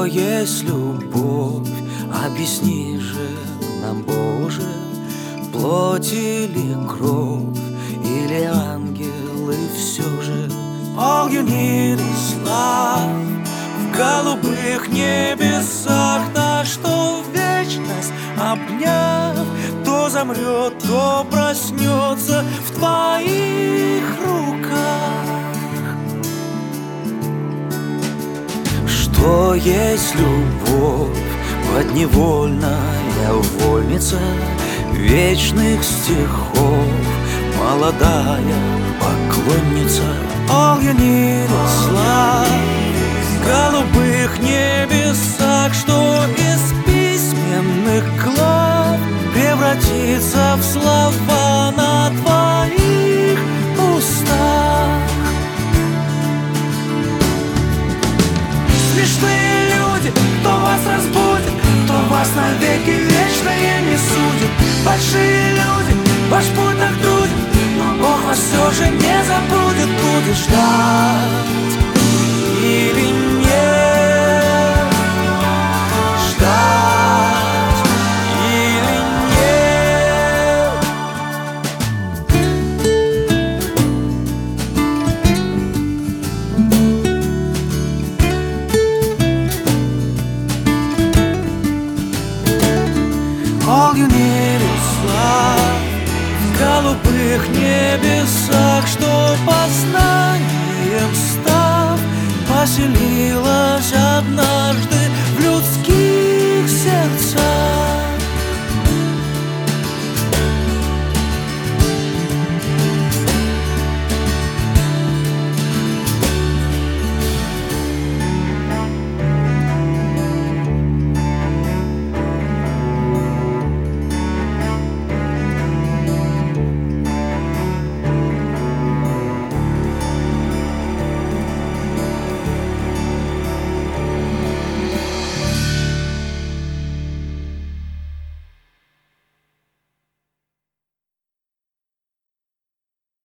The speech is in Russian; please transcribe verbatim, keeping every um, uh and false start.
есть любовь? Объясни же нам, Боже, плоть или кровь, или ангелы все же. All you need is love. В голубых небесах, на что вечность обняв, то замрет, то проснется в твоих руках. Что есть любовь? Подневольная вольница вечных стихов, молодая поклонница. All you need is love. В голубых небесах, что из письменных глав превратится в слова на твоих устах. Смешные люди, кто вас разбудит, кто вас навеки вечное не судит. Большие люди, ваш путь так труден, но Бог вас все же не забудет. Будет ждать или нет, ждать или нет. All you need is love. В голубых небесах, что познанием став, поселилась однажды в людских сердцах.